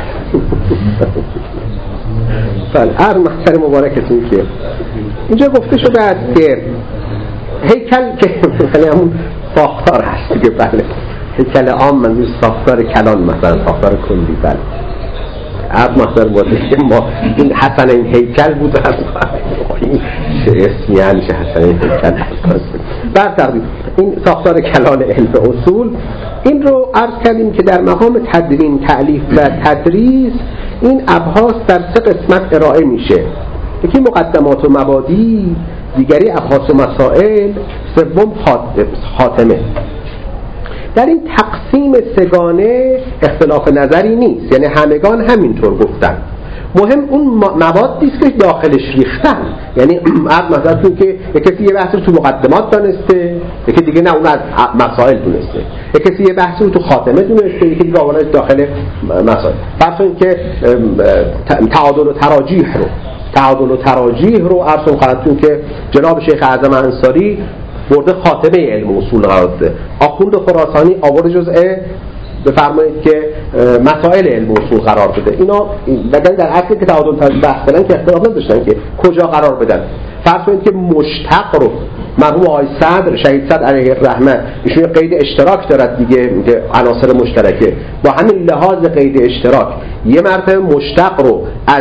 [SPEAKER 1] بله هر محضر مبارکتون که اینجا گفته شده است که هیکل که یعنی همون ساختار هست که بله هیکل عام منظور ساختار کلان مثلا ساختار کلی. بله عرض محضر مبارکتون که ما این حسن این هیکل بود این چه اسمی هنش حسن این هیکل بر تقدیم این ساختار کلان علم اصول. این رو عرض کردیم که در مقام تدوین، تألیف و تدریس این ابحاث در سه قسمت ارائه میشه. یکی مقدمات و مبادی، دیگری ابحاث و مسائل، سوم خاتمه. در این تقسیم سگانه اختلاف نظری نیست، یعنی همگان همینطور گفتن. مهم اون موادی است که داخلش ریختن، یعنی از نظرتون که یک کسی یه بحث رو تو مقدمات دانسته، یکی دیگه نه اون از مسائل دونسته، یک کسی یه بحث رو تو خاتمه دونسته، یکی دیگه آورده داخل مسائل. فرض کنید که تعادل و تراجیح رو تعادل و تراجیح رو عرض خدمتتون که جناب شیخ اعظم انصاری برده خاتمه علم اصول قرار داده، آخوند خراسانی آورده جزء بفرمایید که مسائل علم اصول قرار بده. اینا بدن در اصل که تعادل بحث کردن که اختلاف نداشتن که کجا قرار بدن. فرض کنید که مشتق رو مرحوم آقای صدر شهید صدر علیه الرحمه ایشون قید اشتراک دارد دیگه، میگه عناصر مشترکه، با همین لحاظ قید اشتراک یه مرتبه مشتق رو از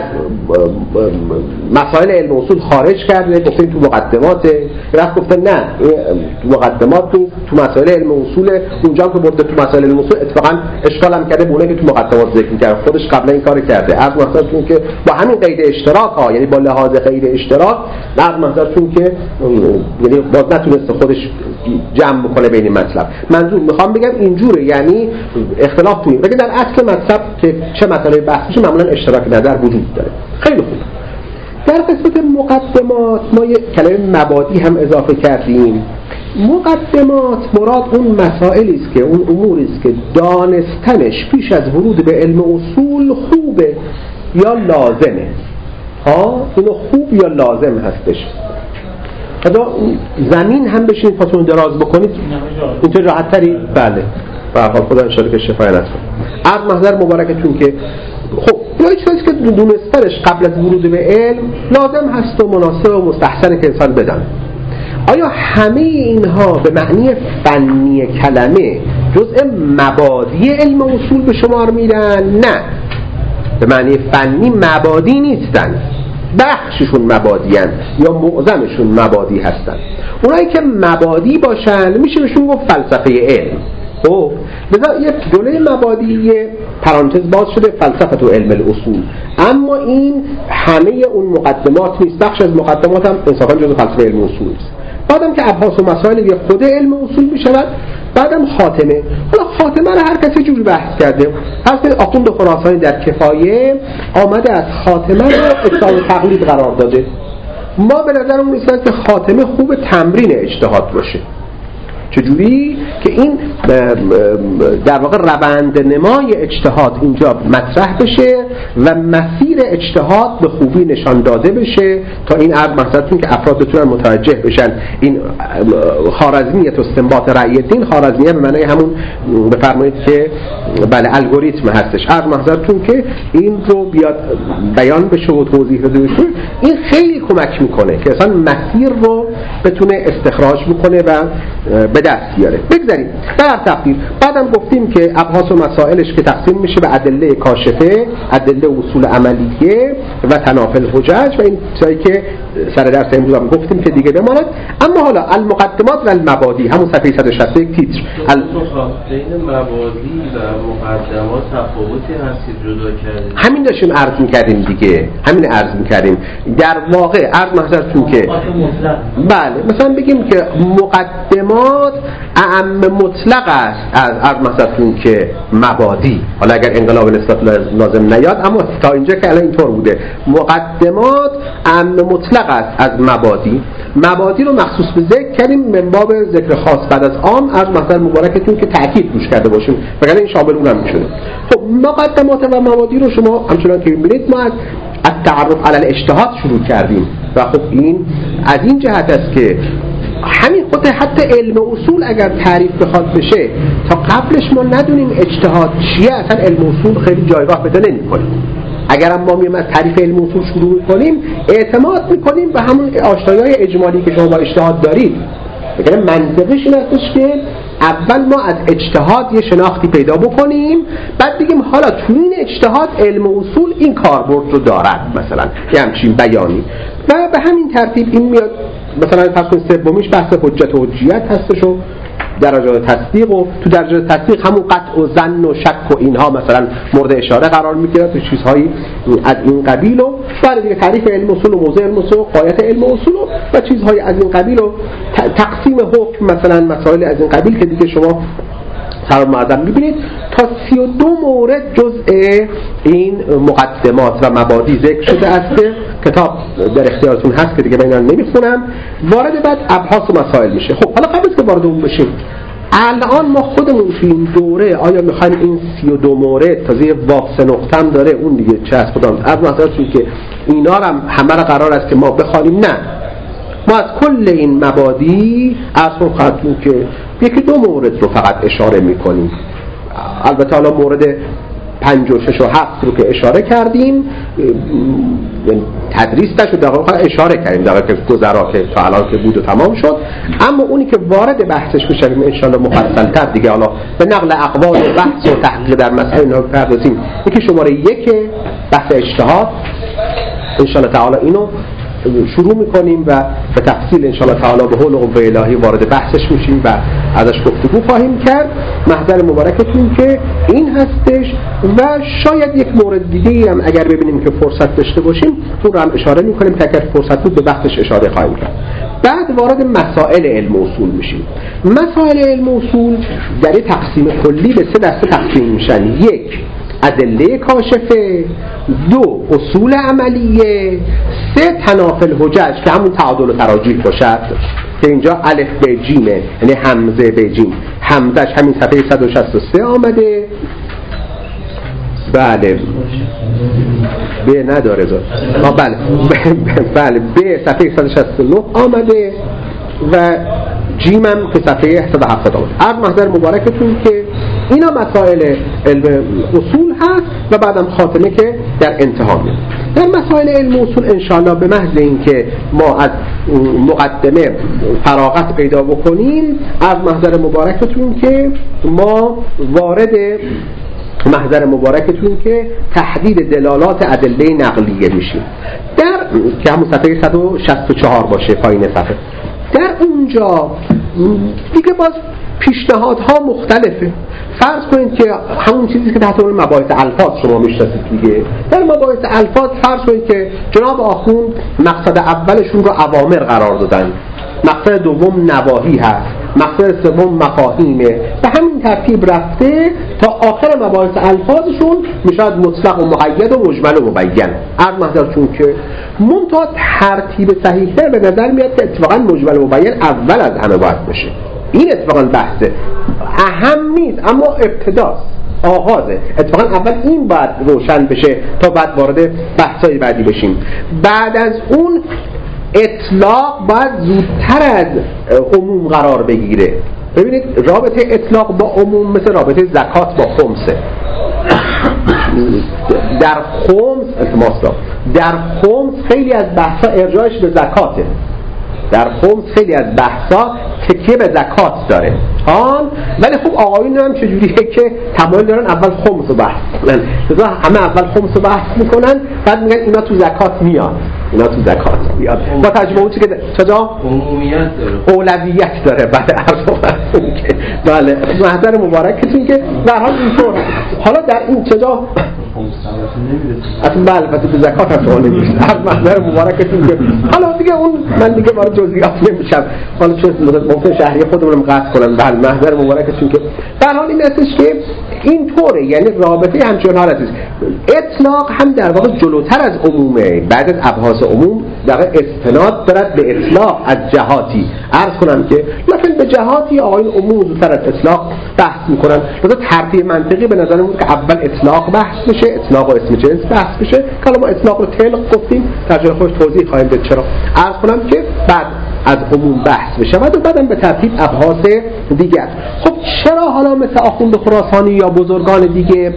[SPEAKER 1] مسائل علم اصول خارج کرده، گفته این تو مقدماته، رفت گفته نه تو مقدمات تو تو مسائل علم اصول، اونجا که برده تو مسائل علم اصول اتفاقا اشکال هم کرده بونه که تو مقدمات ذکر کرده، خودش قبلا این کارو کرده. از مثلا که با همین قید اشتراک ها، یعنی با لحاظ قید اشتراک، از منظورتون که یعنی باز نتونسته خودش جمع بکنه بین مطلب. منظور میخوام بگم اینجوره، یعنی اختلاف توی بگه در اصل مطلب که چه مسئله بحث میشه معمولا اشتراک نظر وجود داره. خیلی خوب. در قسمت مقدمات ما یک کلمه مبادی هم اضافه کردیم. مقدمات مراد اون مسائلی است که اون اموری است که دانستنش پیش از ورود به علم اصول خوبه یا لازمه. ها اینو خوب یا لازم هستش. حالا زمین هم بشینید پاتون دراز بکنید اینطور راحت تری. بله به هر حال خدا ان شاءالله که شفای نصیب کنه. از محضر مبارکتون که خب یا چیزی که دونستنش قبل از ورود به علم لازم هست و مناسب و مستحسن که انسان بدن. آیا همه اینها به معنی فنی کلمه جزء مبادی علم اصول به شمار میرن؟ نه، به معنی فنی مبادی نیستن، بخششون مبادی هستن یا معظمشون مبادی هستن. اونایی که مبادی باشن میشه بهشون گفت فلسفه علم. خب لذا یک جلوی مبادی پرانتز باز شده فلسفه و علم الاصول، اما این همه اون مقدمات نیست، بخش از مقدمات هم انصافا جزء فلسفه علم اصول است. بعدم که ابحاث و مسائل دیگه خود علم اصول میشود، بعدم خاتمه. حالا خاتمه رو هر کسی جوری بحث کرده. پس آخوند خراسانی در کفایه آمده از خاتمه رو اصلاح تقلید قرار داده. ما به نظرمون میاد که خاتمه خوب تمرین اجتهاد باشه. چجوری؟ که این در واقع روند نمای اجتهاد اینجا مطرح بشه و مسیر اجتهاد به خوبی نشان داده بشه تا این عرض مقصدتون که افراد بتونن متوجه بشن. این خوارزمیت استنباط رأی الدین، خوارزمیه به معنای همون بفرمایید که بله الگوریتم هستش. عرض مقصدتون که این رو بیاد بیان بشه و توضیح بده بشه. این خیلی کمک میکنه که اصلا مسیر رو بتونه استخراج بکنه و به دست بیاره. بگذاریم در تقدیر. بعدم گفتیم که ابحاث و مسائلش که تقسیم میشه به ادله کاشفه، ادله اصول عملیه و تنافل حجج و این چیزایی که سر درس امروز هم گفتیم که دیگه بماند. اما حالا المقدمات و المبادی، همون صفحه صد و شصت و یک تیتر ال...
[SPEAKER 2] بین مبادی و مقدمات تفاوتی هست جدا کردیم. همین
[SPEAKER 1] داشتیم عرض می‌کردیم دیگه، همین عرض می‌کردیم. در واقع عرض محضرتون که بله مثلا بگیم که مقدمات اعم مطلق است از عرض محضرتون که مبادی. حالا اگر انقلاب نسبت لازم نیاد، اما تا اینجا که الان اینطور بوده. مقدمات اعم مطلق است از مبادی. مبادی رو مخصوص به ذکر کردیم من باب ذکر خاص بعد از عام. از مثلا مبارکتون که تأکید روش کرده باشیم وگرنه این شامل اونم میشده. خب مقدمات و مبادی رو شما همچنان که می‌بینید ما از التعرف علی الاجتهاد شروع کردیم و خب این از این جهت است که همین خود حتی علم اصول اگر تعریف بخواد بشه تا قبلش ما ندونیم اجتهاد چیه، اصلا علم اصول خیلی جایگاه پیدا نمی‌کنه. اگر هم ما میایم از تعریف علم اصول شروع می‌کنیم اعتماد می‌کنیم به همون آشنایی‌های اجمالی که شما با اجتهاد دارید. بگم منطقش این هستش که اول ما از اجتهاد یه شناختی پیدا بکنیم، بعد بگیم حالا تو این اجتهاد علم اصول این کاربرد رو دارد، مثلا یه همچین بیانی. و به همین ترتیب این میاد مثلا فصل سومیش بحث حجت و حجیت هستش و درجات تصدیق و تو درجات تصدیق همون قطع و ظن و شک و اینها مثلا مورد اشاره قرار میگیره تو چیزهایی از این قبیل و بعد دیگه تعریف علم اصول و موضوع علم اصول و غایت علم اصول و چیزهای از این قبیل و تقسیم حکم مثلا مسائل از این قبیل که دیگه شما سر معظم میبینید تا سی و دو مورد جزء این مقدمات و مبادی ذکر شده است. کتاب در اختیارتون هست که دیگه من نمیخونم. وارد بعد ابحاث و مسائل میشه. خب حالا قبل از که وارد اون بشیم، الان ما خودمون تو این دوره آیا میخوایم این سی و دو مورد تازه واقع نقطه هم داره اون دیگه چه از خودم از مثلا که اینا هم همه را قرار است که ما بخوانیم؟ نه، ما از کل این مبادی اصلا خواهدیم که یکی دو مورد رو فقط اشاره میکنیم. البته حالا مورد پنج و شش و هفت رو که اشاره کردیم تدریس نشد، در واقع اشاره کردیم در واقع که گذرا که تا الان که بود و تمام شد. اما اونی که وارد بحثش بشیم انشالله مفصل‌تر دیگه حالا به نقل اقوال و بحث و تحقیق در مسائل اینا بپردازیم. یکی شماره یک بحث اجتهاد انشالله تعالی اینو شروع میکنیم و به تفصیل انشاءالله تعالی به حول و قوه الهی وارد بحثش میشیم و ازش گفتگو خواهیم کرد. محضر مبارکتون که این هستش و شاید یک مورد دیگه هم اگر ببینیم که فرصت داشته باشیم اون رو هم اشاره میکنیم که اگر فرصت بود به بحثش اشاره خواهیم کرد. بعد وارد مسائل علم اصول میشیم. مسائل علم اصول در تقسیم کلی به سه دسته تقسیم میشن. یک، ادله کاشفه، دو، اصول عملیه، سه، تنافل حجج که همون تعادل و تراجیح باشد که اینجا الف به جیمه، یعنی همزه به جیم. همزش همین صفحه صد و شصت و سه آمده. بله به نداره زاد بله بله به صفحه صد و شصت و نه آمده و جیمم که صفحه صد و هفتاد آمده. عرض محضر مبارکتون که اینا مسائل علم اصول هست و بعدم خاتمه که در انتها میاد. در مسائل علم اصول انشاءالله به محض این که ما از مقدمه فراغت پیدا بکنیم از محضر مبارکتون که ما وارد محضر مبارکتون که تحدید دلالات ادله نقلیه میشیم در که همون صفحه صد و شصت و چهار باشه پایین صفحه. در اونجا دیگه باز پیشنهادها مختلفه. فرض کنید که همون چیزی که تحت عنوان مباحث الفاظ شما میشناسید دیگه. در مباحث الفاظ فرض کنید که جناب آخوند مقصد اولشون رو اوامر قرار دادن مقصد دوم نواهی هست، مقصد سوم مفاهیمه. به همین ترتیب رفته تا آخر مباحث الفاظشون میشود مطلق و مقید و مجمل و مبین. عرض محضرتون که منتها ترتیب صحیحه به نظر میاد که اتفاقا مجمل و مبین اول از همه باید بشه. این اتفاقا بحثه، اهم نیست اما ابتداست، آغازه. اتفاقا اول این باید روشن بشه تا بعد وارد بحثای بعدی بشیم. بعد از اون اطلاق باید زودتر از عموم قرار بگیره. ببینید رابطه اطلاق با عموم مثل رابطه زکات با خمسه. در خمس التماس در خمس خیلی از بحثا ارجاعش به زکاته، در خمس خیلی از بحثا تکیه به زکات داره آن، ولی خب آقایون هم چجوریه که تمایل دارن اول خمس رو بحث کنن، لذا همه اول خمس رو بحث میکنن، بعد میگن اینا تو زکات میاد، اینا تو زکات میاد با ترجمه اون چی که چجا
[SPEAKER 2] عمومیت داره،
[SPEAKER 1] اولویت داره. بعد عرض که بله محضر مبارکتون که به هر حال اینطور. حالا در این چجا اصلا بله پس تو زکات هم سوال نمیشه. هر محضر مبارکتون که حالا دیگه اون من دیگه وارد جزئیات نمیشم، حالا چون ممکن شهری خودمونم قطع کنم. بله محضر مبارکتون که در حال این هستش که این طوره، یعنی رابطه همچنان حالت است. اطلاق هم در واقع جلوتر از عمومه، بعد از ابحاث عموم در استناد دارد به اطلاق از جهاتی. عرض کنم که مثلا به جهاتی آقایون عموم زودتر از اطلاق بحث میکنن، لذا ترتیب منطقی به نظر میاد که اول اطلاق بحث بشه، اطلاق و اسم جنس بحث بشه. که ما اطلاق رو طلق گفتیم، در جای خودش توضیح خواهیم داد چرا. عرض کنم که بعد از عموم بحث بشه و بعدم به ترتیب ابحاث دیگر. خب چرا حالا مثل آخوند خراسانی یا بزرگان دیگه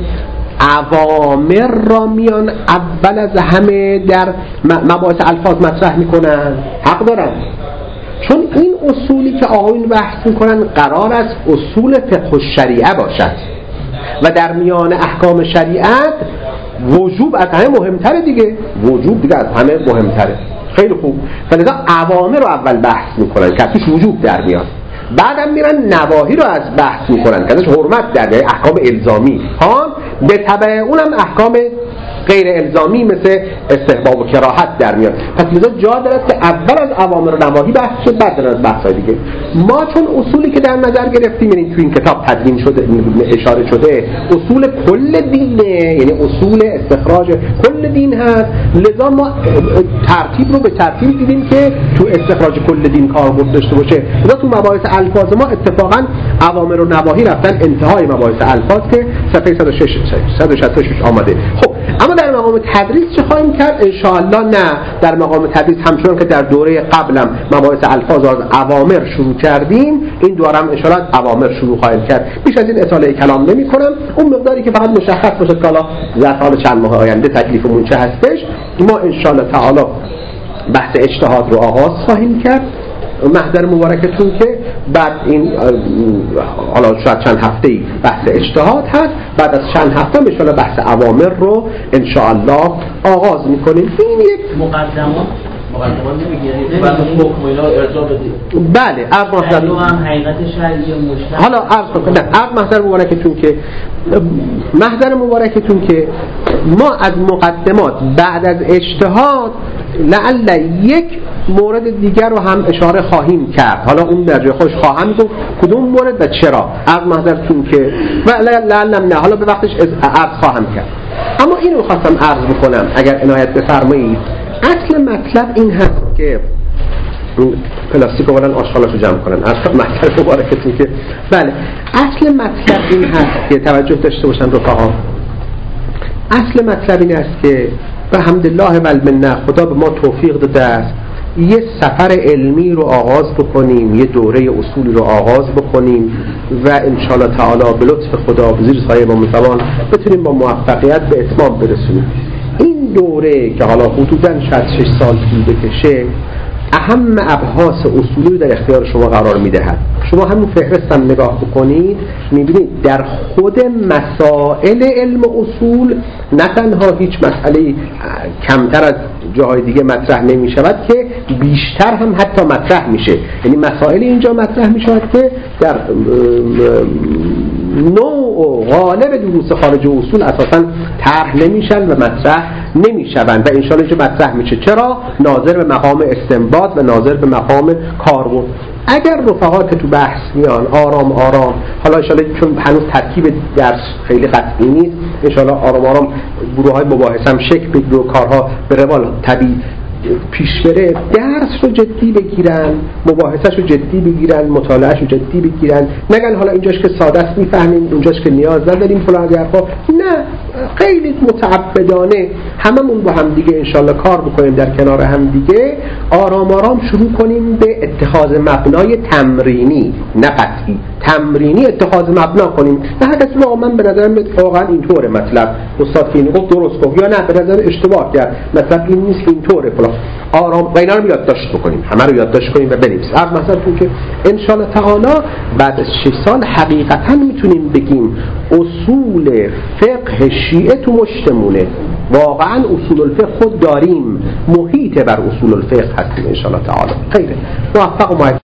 [SPEAKER 1] اوامر را میان اول از همه در مباحث الفاظ مطرح میکنن؟ حق دارن، چون این اصولی که آقایون بحث میکنن قرار است اصول فقه الشریعه باشد و در میان احکام شریعت وجوب از همه مهمتره دیگه، وجوب دیگه از همه مهمتره. خیلی خوب، فلذا اوامر رو اول بحث میکنن که توش وجوب در میاد، بعدم میرن نواهی رو از بحث میکنن که ازش حرمت در میاد، احکام الزامی ها، به تبع اونم احکام غیر الزامی مثل استحباب و کراهت در میاد. پس لذا جا دارد که اول از اوامر و نواهی بحث شد، بعد از بحث‌های دیگه. ما چون اصولی که در نظر گرفتیم، یعنی تو این کتاب تدوین شده اشاره شده اصول کل دینه، یعنی اصول استخراج کل دین هست، لذا ما ترتیب رو به ترتیب دیدیم که تو استخراج کل دین کاربرد داشته باشه. لذا تو مباحث الفاظ ما اتفاقا اوامر و نواهی رفتن انتهای مباحث الفاظ که صفحه صد و شصت و شش آمده. خب اما در مقام تدریس چه خواهیم کرد؟ انشاءالله نه، در مقام تدریس همچنان که در دوره قبلم مباحث الفاظ از اوامر شروع کردیم، این دوره هم انشاءالله از اوامر شروع خواهیم کرد. بیش از این اطاله کلام نمی کنم، اون مقداری که فقط مشخص باشه که حالا در چند ماه آینده تکلیفمون چه هستش. ما انشاءالله تعالی بحث اجتهاد رو آغاز خواهیم کرد. محضر مبارکتون که بعد این حالا شاید چند هفته‌ای بحث اجتهاد هست، بعد از چند هفته میشه بحث اوامر رو انشاءالله آغاز میکنیم. این یک
[SPEAKER 4] مقدمات مقدمات نمیگیرید بعد حکم اینا ارجاع بدید.
[SPEAKER 1] بله، عرض محضر
[SPEAKER 4] هم حقیقت شرعی مشترک.
[SPEAKER 1] حالا عرض کنم عرض محضر مبارکتون که محضر مبارکتون که ما از مقدمات بعد از اجتهاد لعل یک مورد دیگر رو هم اشاره خواهیم کرد. حالا اون در جای خودش خواهم گفت کدوم مورد و چرا. عرض محضرتون که و لعلم نه حالا به وقتش عرض خواهم کرد. اما اینو خواستم عرض بکنم اگر عنایت بفرمایید. اصل مطلب این هست که پلاستیک اولا آشغالاشو جمع کنن. اصل مطلب مبارکتون که بله اصل مطلب این هست که توجه داشته باشن رفقا. اصل مطلب این است که به حمدالله و المنه خدا به ما توفیق داده است یه سفر علمی رو آغاز بکنیم، یه دوره اصولی رو آغاز بکنیم و انشاءالله تعالی به لطف خدا به زیر سایه امام زمان بتونیم با موفقیت به اتمام برسونیم. این دوره که حالا حدوداً شاید شش سال طول بکشه اهم ابحاث اصولی در اختیار شما قرار میدهد. شما همون فهرست هم نگاه بکنید میبینید در خود مسائل علم اصول نه تنها هیچ مسئله کمتر از جاهای دیگه مطرح نمی شود که بیشتر هم حتی مطرح میشه. یعنی مسائل اینجا مطرح می شود که در نوع و غالب دروس خارج اصول اساسا طرح نمیشن و مطرح نمیشوند و انشاءالله اینجا مطرح میشه. چرا؟ ناظر به مقام استنباط و ناظر به مقام کاربرد. اگر رفقا که تو بحث میان آرام آرام، حالا انشاءالله چون هنوز ترکیب درس خیلی قطعی نیست، انشاءالله آرام آرام گروه های مباحثه هم شکل بگیره و کارها به روال طبیعی پیش بره، درس رو جدی بگیرن، مباحثش رو جدی بگیرن، مطالعهش رو جدی بگیرن، نگن حالا اینجاش که ساده است میفهمیم، اونجاش که نیاز نداریم فلان حرفا. نه، خیلی متعبدانه هممون با هم دیگه انشالله کار بکنیم در کنار هم دیگه، آرام آرام شروع کنیم به اتخاذ مبنای تمرینی، نه قطعی، تمرینی اتخاذ مبنا کنیم. نه هر کسی واقعا من به نظرم واقعا اینطوره، مطلب استاد که گفت درست گفت، یا نه به نظر اشتباه کرد، مطلب این نیست که اینطوره فلان. آرام و اینا رو یادداشت بکنیم، همه رو یادداشت کنیم و بنویسیم. هر مثلا تو که ان شاء الله تعالی بعد از شش سال حقیقتا میتونیم بگیم اصول فقه شیعه تو مشتمونه، واقعا اصول الفقه خود داریم، محیط بر اصول الفقه هستیم ان شاء الله تعالی. خیره موفق و